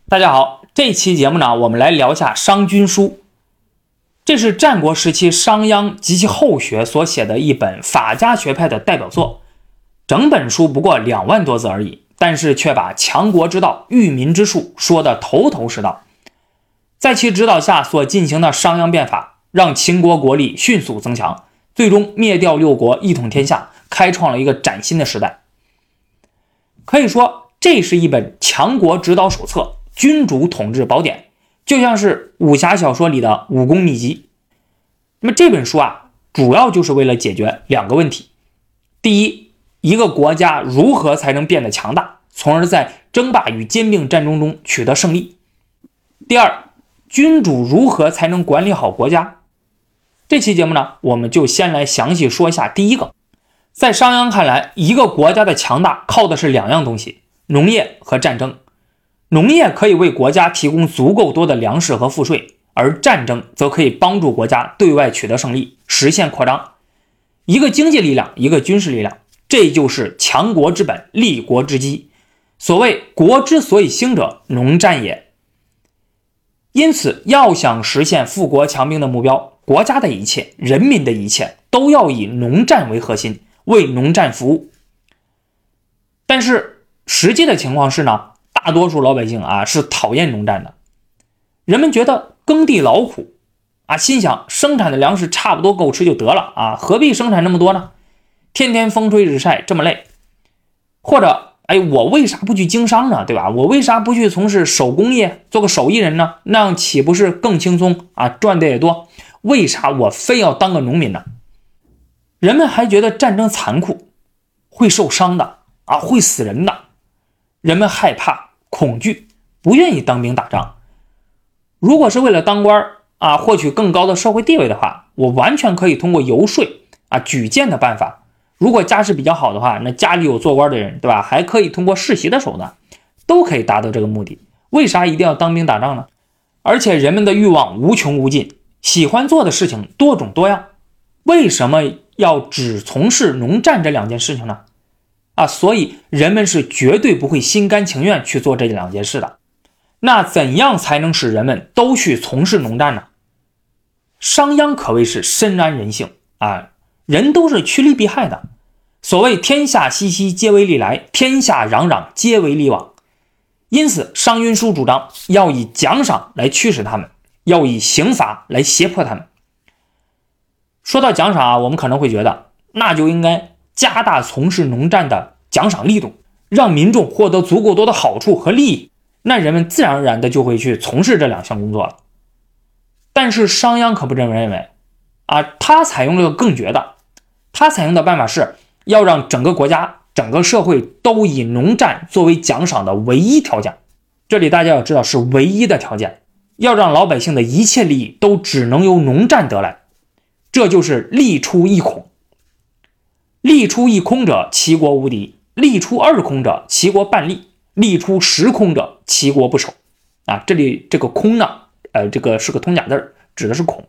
大家好，这期节目呢，我们来聊一下商君书。这是战国时期商鞅及其后学所写的一本法家学派的代表作，整本书不过2万多字而已，但是却把强国之道、育民之术说得头头是道。在其指导下所进行的商鞅变法，让秦国国力迅速增强，最终灭掉6国，一统天下，开创了一个崭新的时代。可以说，这是一本强国指导手册、君主统治宝典，就像是武侠小说里的武功秘籍。那么这本书主要就是为了解决2个问题。第一，一个国家如何才能变得强大，从而在争霸与兼并战争中取得胜利。第二，君主如何才能管理好国家。这期节目呢，我们就先来详细说一下第一个。在商鞅看来，一个国家的强大靠的是2样东西，农业和战争。农业可以为国家提供足够多的粮食和赋税，而战争则可以帮助国家对外取得胜利，实现扩张。一个经济力量，一个军事力量，这就是强国之本，立国之基。所谓国之所以兴者，农战也。因此，要想实现富国强兵的目标，国家的一切，人民的一切，都要以农战为核心，为农战服务。但是实际的情况是呢，大多数老百姓是讨厌农战的。人们觉得耕地劳苦心想生产的粮食差不多够吃就得了何必生产那么多呢？天天风吹日晒这么累。或者我为啥不去经商呢？对吧？我为啥不去从事手工业，做个手艺人呢？那样岂不是更轻松赚的也多？为啥我非要当个农民呢？人们还觉得战争残酷，会受伤的会死人的。人们害怕、恐惧，不愿意当兵打仗。如果是为了当官获取更高的社会地位的话，我完全可以通过游说举荐的办法。如果家世比较好的话，那家里有做官的人，对吧？还可以通过世袭的手段，都可以达到这个目的。为啥一定要当兵打仗呢？而且人们的欲望无穷无尽，喜欢做的事情多种多样，为什么要只从事农战这2件事情呢？所以人们是绝对不会心甘情愿去做这2件事的。那怎样才能使人们都去从事农战呢？商鞅可谓是深谙人性人都是趋利避害的。所谓天下熙熙，皆为利来；天下攘攘，皆为利往。因此商君书主张要以奖赏来驱使他们，要以刑罚来胁迫他们。说到奖赏我们可能会觉得那就应该加大从事农战的奖赏力度，让民众获得足够多的好处和利益，那人们自然而然的就会去从事这2项工作了。但是商鞅可不这么认为他采用了个更绝的。他采用的办法是要让整个国家、整个社会都以农战作为奖赏的唯一条件。这里大家要知道是唯一的条件，要让老百姓的一切利益都只能由农战得来。这就是利出一孔。利出一空者，齐国无敌；利出2空者，齐国半利；利出10空者，齐国不守。这里这个空呢，这个是个通假字，指的是孔。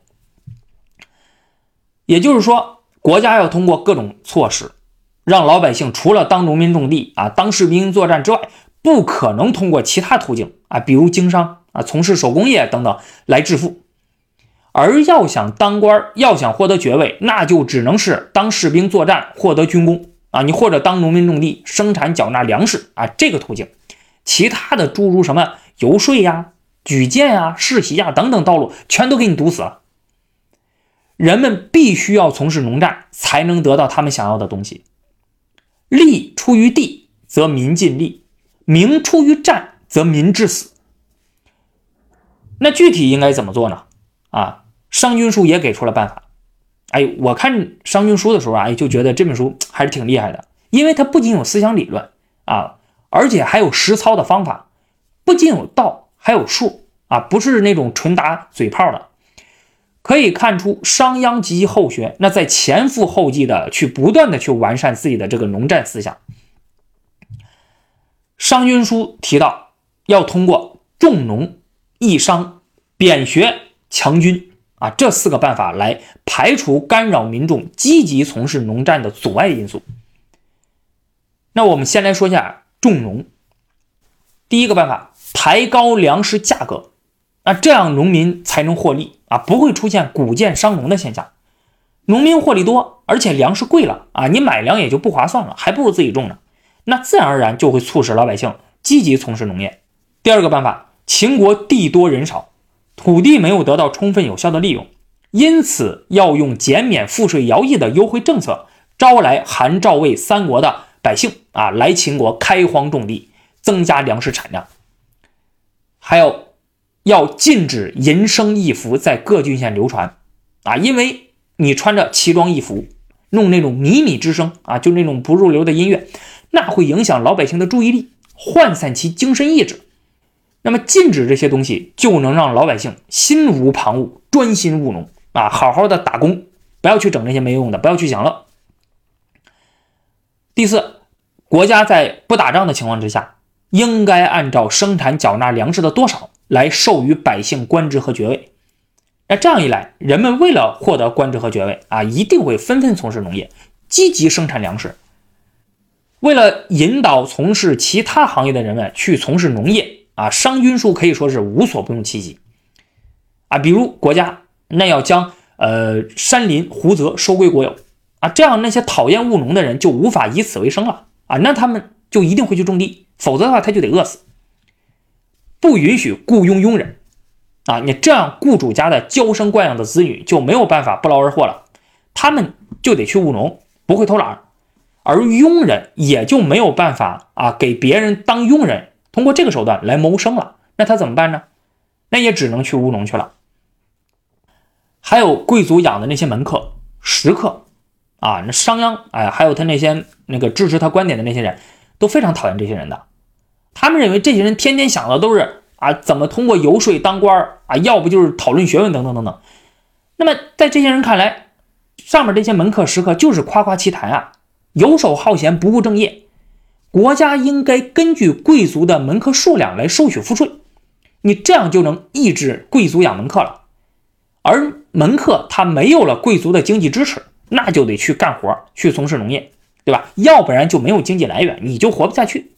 也就是说，国家要通过各种措施，让老百姓除了当农民种地当士兵作战之外，不可能通过其他途径比如经商从事手工业等等来致富。而要想当官，要想获得爵位，那就只能是当士兵作战获得军功你或者当农民种地生产缴纳粮食这个途径。其他的诸如什么游说举荐世袭等等道路全都给你堵死了。人们必须要从事农战，才能得到他们想要的东西。利出于地，则民尽利；名出于战，则民致死。那具体应该怎么做呢？商君书也给出了办法。我看商君书的时候就觉得这本书还是挺厉害的，因为它不仅有思想理论而且还有实操的方法，不仅有道，还有术不是那种纯打嘴炮的。可以看出商鞅及其后学那在前赴后继的不断的去完善自己的这个农战思想。商君书提到要通过重农、抑商、贬学、强军这4个办法来排除干扰民众积极从事农战的阻碍因素。那我们先来说一下重农。第一个办法抬高粮食价格，这样农民才能获利不会出现谷贱伤农的现象。农民获利多，而且粮食贵了你买粮也就不划算了，还不如自己种呢。那自然而然就会促使老百姓积极从事农业。第二个办法，秦国地多人少，土地没有得到充分有效的利用，因此要用减免赋税徭役的优惠政策，招来韩赵魏三国的百姓来秦国开荒种地，增加粮食产量。还有要禁止淫声异服在各郡县流传因为你穿着奇装异服，弄那种靡靡之声就那种不入流的音乐，那会影响老百姓的注意力，涣散其精神意志。那么禁止这些东西，就能让老百姓心无旁骛，专心务农好好的打工，不要去整那些没用的，不要去享乐。第四，国家在不打仗的情况之下，应该按照生产缴纳粮食的多少来授予百姓官职和爵位。那这样一来，人们为了获得官职和爵位一定会纷纷从事农业，积极生产粮食。为了引导从事其他行业的人们去从事农业商均书可以说是无所不用其极比如国家那要将山林湖泽收归国有这样那些讨厌务农的人就无法以此为生了那他们就一定会去种地，否则的话他就得饿死。不允许雇佣佣人你这样雇主家的娇生惯养的子女就没有办法不劳而获了，他们就得去务农，不会偷懒，而佣人也就没有办法给别人当佣人，通过这个手段来谋生了。那他怎么办呢？那也只能去务农去了。还有贵族养的那些门客、食客那商鞅还有他那些支持他观点的那些人都非常讨厌这些人的。他们认为这些人天天想的都是怎么通过游说当官要不就是讨论学问等等等等。那么在这些人看来，上面这些门客食客就是夸夸其谈游手好闲，不务正业。国家应该根据贵族的门客数量来收取赋税，你这样就能抑制贵族养门客了。而门客他没有了贵族的经济支持，那就得去干活，去从事农业，对吧？要不然就没有经济来源，你就活不下去。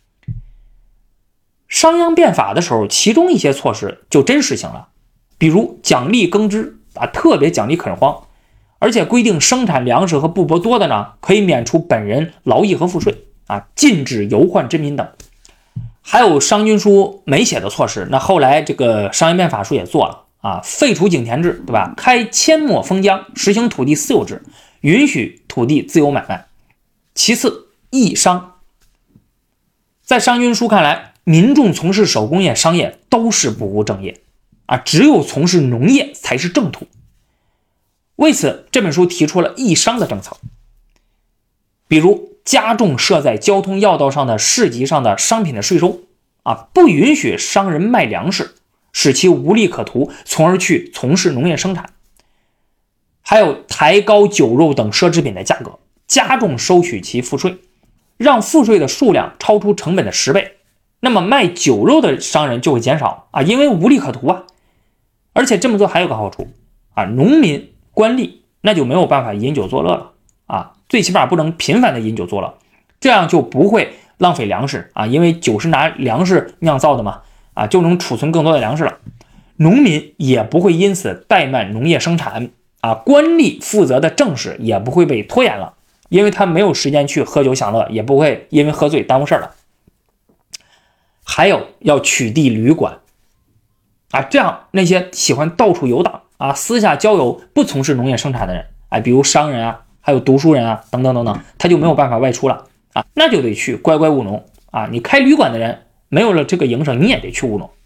商鞅变法的时候，其中一些措施就真实行了，比如奖励耕织特别奖励垦荒，而且规定生产粮食和布帛多的呢，可以免除本人劳役和赋税禁止游宦之民等。还有商均书没写的措施，那后来这个商鞅变法书也做了废除井田制，对吧？开阡陌封疆，实行土地私有制，允许土地自由买卖。其次，抑商。在商均书看来，民众从事手工业、商业都是不务正业只有从事农业才是正途。为此，这本书提出了抑商的政策，比如加重设在交通要道上的市集上的商品的税收不允许商人卖粮食，使其无利可图，从而去从事农业生产。还有抬高酒肉等奢侈品的价格，加重收取其赋税，让赋税的数量超出成本的10倍。那么卖酒肉的商人就会减少因为无利可图而且这么做还有个好处农民官吏那就没有办法饮酒作乐了最起码不能频繁的饮酒作乐，这样就不会浪费粮食因为酒是拿粮食酿造的嘛就能储存更多的粮食了。农民也不会因此怠慢农业生产官吏负责的政事也不会被拖延了，因为他没有时间去喝酒享乐，也不会因为喝醉耽误事了。还有要取缔旅馆这样那些喜欢到处游荡私下交友不从事农业生产的人比如商人还有读书人等等等等，他就没有办法外出了那就得去乖乖务农你开旅馆的人没有了这个营生，你也得去务农。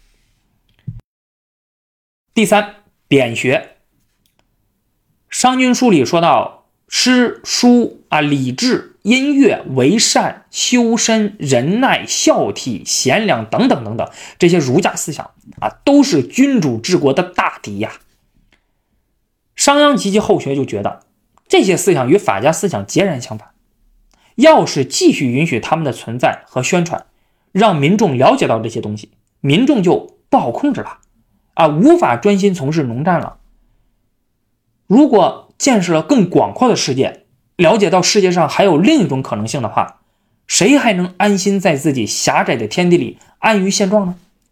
第三，贬学。商均书里说到诗书礼制、音乐、为善、修身、仁爱、孝悌、贤良等等等等，这些儒家思想都是君主治国的大敌商鞅及其后学就觉得这些思想与法家思想截然相反，要是继续允许他们的存在和宣传，让民众了解到这些东西，民众就不好控制了无法专心从事农战了。如果见识了更广阔的世界，了解到世界上还有另一种可能性的话，谁还能安心在自己狭窄的天地里安于现状呢？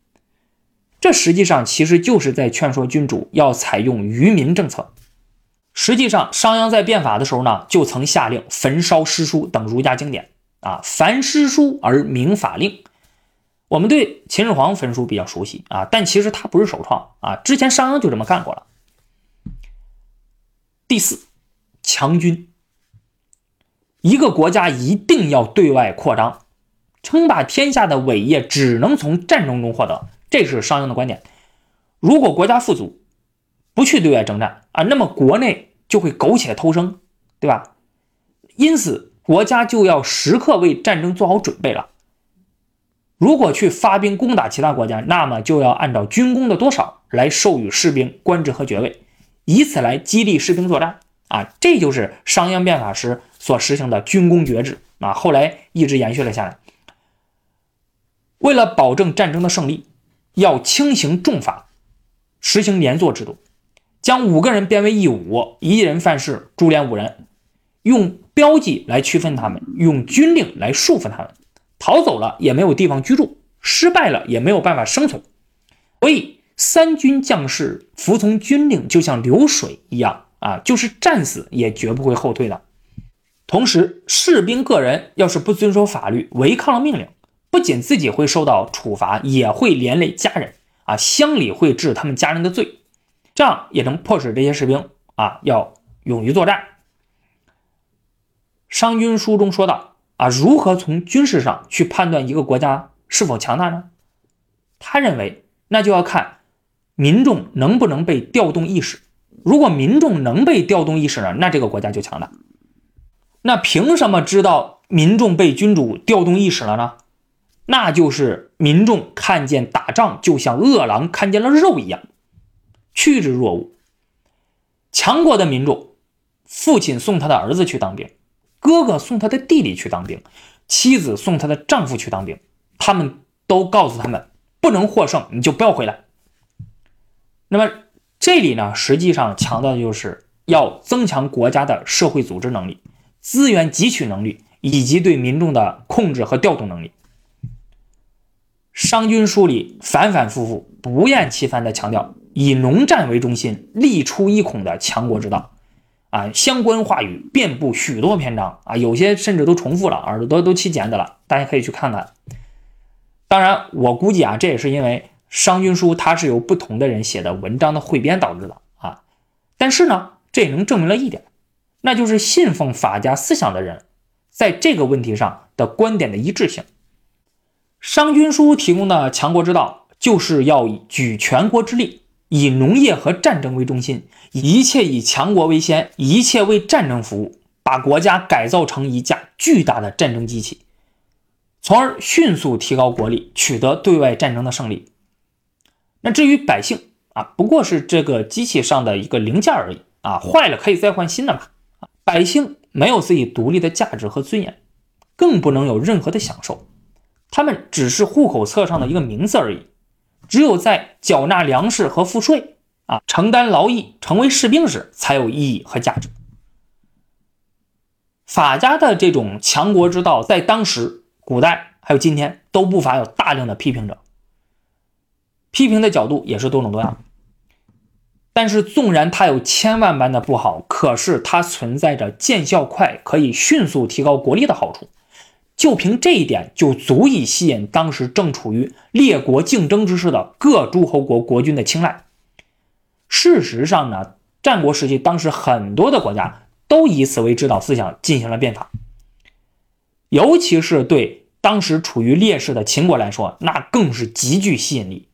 这实际上其实就是在劝说君主要采用愚民政策。实际上商鞅在变法的时候呢，就曾下令焚烧诗书等儒家经典啊，凡诗书而明法令。我们对秦始皇焚书比较熟悉啊，但其实他不是首创啊，之前商鞅就这么干过了。第四，强军。一个国家一定要对外扩张，称霸天下的伟业只能从战争中获得，这是商鞅的观点。如果国家富足，不去对外征战啊，那么国内就会苟且偷生，对吧？因此国家就要时刻为战争做好准备了。如果去发兵攻打其他国家，那么就要按照军功的多少来授予士兵官职和爵位，以此来激励士兵作战啊，这就是商鞅变法时所实行的军功爵制啊，后来一直延续了下来。为了保证战争的胜利，要轻刑重罚，实行连坐制度，将5个人编为一伍，一人犯事株连5人，用标记来区分他们，用军令来束缚他们，逃走了也没有地方居住，失败了也没有办法生存。所以三军将士服从军令就像流水一样啊，就是战死也绝不会后退的。同时士兵个人要是不遵守法律，违抗了命令，不仅自己会受到处罚，也会连累家人啊，乡里会治他们家人的罪，这样也能迫使这些士兵啊要勇于作战。商君书中说到啊，如何从军事上去判断一个国家是否强大呢？他认为那就要看民众能不能被调动意识，如果民众能被调动意识呢，那这个国家就强大。那凭什么知道民众被君主调动意识了呢？那就是民众看见打仗就像饿狼看见了肉一样，趋之若鹜。强国的民众，父亲送他的儿子去当兵，哥哥送他的弟弟去当兵，妻子送他的丈夫去当兵，他们都告诉他们不能获胜你就不要回来。那么这里呢，实际上强调的就是要增强国家的社会组织能力、资源汲取能力以及对民众的控制和调动能力。商君书里反反复复不厌其烦地强调以农战为中心，力出一统的强国之道啊，相关话语遍布许多篇章啊，有些甚至都重复了，耳朵都起茧子了，大家可以去看看。当然我估计啊，这也是因为商君书它是由不同的人写的文章的汇编导致的啊。但是呢，这也能证明了一点，那就是信奉法家思想的人在这个问题上的观点的一致性。商君书提供的强国之道，就是要举全国之力，以农业和战争为中心，一切以强国为先，一切为战争服务，把国家改造成一架巨大的战争机器，从而迅速提高国力，取得对外战争的胜利。那至于百姓啊，不过是这个机器上的一个零件而已啊，坏了可以再换新的嘛。百姓没有自己独立的价值和尊严，更不能有任何的享受，他们只是户口册上的一个名字而已。只有在缴纳粮食和赋税啊，承担劳役，成为士兵时才有意义和价值。法家的这种强国之道，在当时、古代还有今天都不乏有大量的批评者，批评的角度也是多种多样。但是纵然它有千万般的不好，可是它存在着见效快，可以迅速提高国力的好处。就凭这一点，就足以吸引当时正处于列国竞争之势的各诸侯国国君的青睐。事实上呢，战国时期当时很多的国家都以此为指导思想进行了变法，尤其是对当时处于劣势的秦国来说，那更是极具吸引力。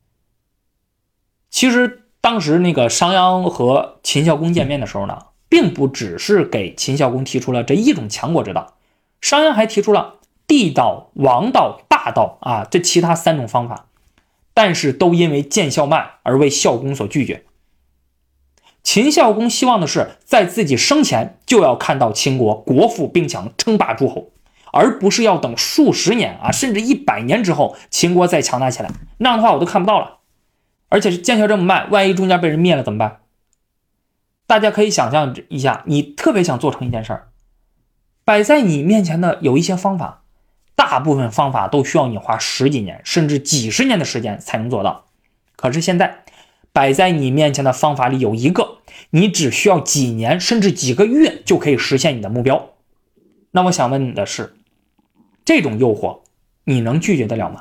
其实当时那个商鞅和秦孝公见面的时候呢，并不只是给秦孝公提出了这一种强国之道，商鞅还提出了地道、王道、大道啊，这其他3种方法，但是都因为见效慢而为孝公所拒绝。秦孝公希望的是在自己生前就要看到秦国国富兵强，称霸诸侯，而不是要等数十年啊，甚至100年之后秦国再强大起来，那样的话我都看不到了。而且是见效这么慢，万一中间被人灭了怎么办？大家可以想象一下，你特别想做成一件事儿，摆在你面前的有一些方法，大部分方法都需要你花10几年甚至几十年的时间才能做到。 可是现在摆在你面前的方法里有一个，你只需要几年甚至几个月就可以实现你的目标。那我想问你的是，这种诱惑你能拒绝得了吗？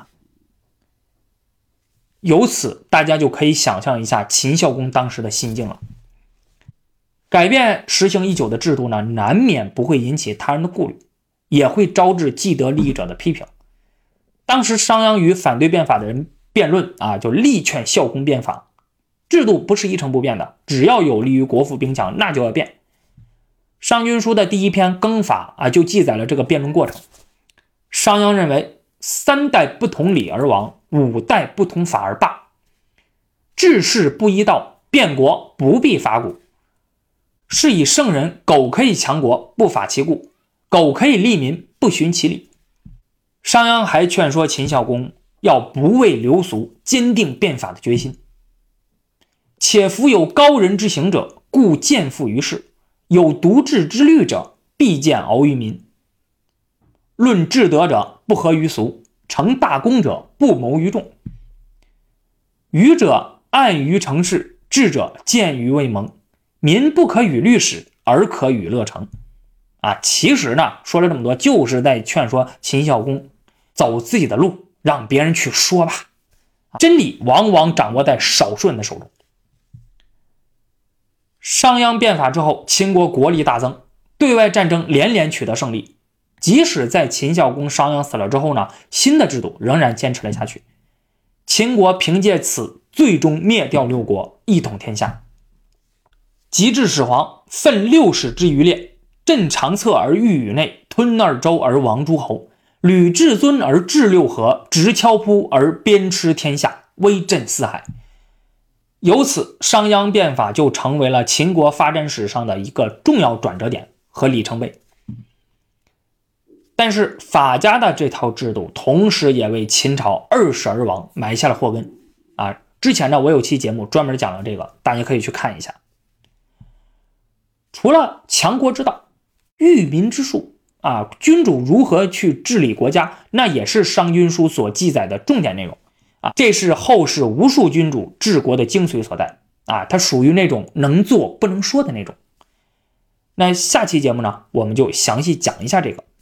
由此大家就可以想象一下秦孝公当时的心境了。改变实行已久的制度呢，难免不会引起他人的顾虑，也会招致既得利益者的批评。当时商鞅与反对变法的人辩论就力劝孝公变法，制度不是一成不变的，只要有利于国富兵强，那就要变。商君书的第一篇耕法就记载了这个辩论过程。商鞅认为3代不同理而亡，5代不同法而罢，治世不依道，变国不必法古。是以圣人苟可以强国，不法其故；苟可以利民，不循其理。商鞅还劝说秦孝公要不畏流俗，坚定变法的决心。且夫有高人之行者，故见富于世；有独治之虑者，必见敖于民。论至德者，不合于俗；成大功者，不谋于众。愚者暗于成事，智者见于未萌。民不可与律使，而可与乐成。其实呢，说了这么多，就是在劝说秦孝公走自己的路，让别人去说吧。真理往往掌握在少数人的手中。商鞅变法之后，秦国国力大增，对外战争连连取得胜利。即使在秦孝公、商鞅死了之后呢，新的制度仍然坚持了下去。秦国凭借此最终灭掉六国，一统天下。及至始皇，奋六使之余烈，镇长策而御宇内，吞二周而亡诸侯，履至尊而治六合，执敲扑而鞭笞天下，威震四海。由此，商鞅变法就成为了秦国发展史上的一个重要转折点和里程碑。但是法家的这套制度同时也为秦朝20而亡埋下了祸根之前呢，我有期节目专门讲了这个，大家可以去看一下。除了强国之道、育民之术君主如何去治理国家，那也是商君书所记载的重点内容这是后世无数君主治国的精髓所在它属于那种能做不能说的那种。那下期节目呢，我们就详细讲一下这个。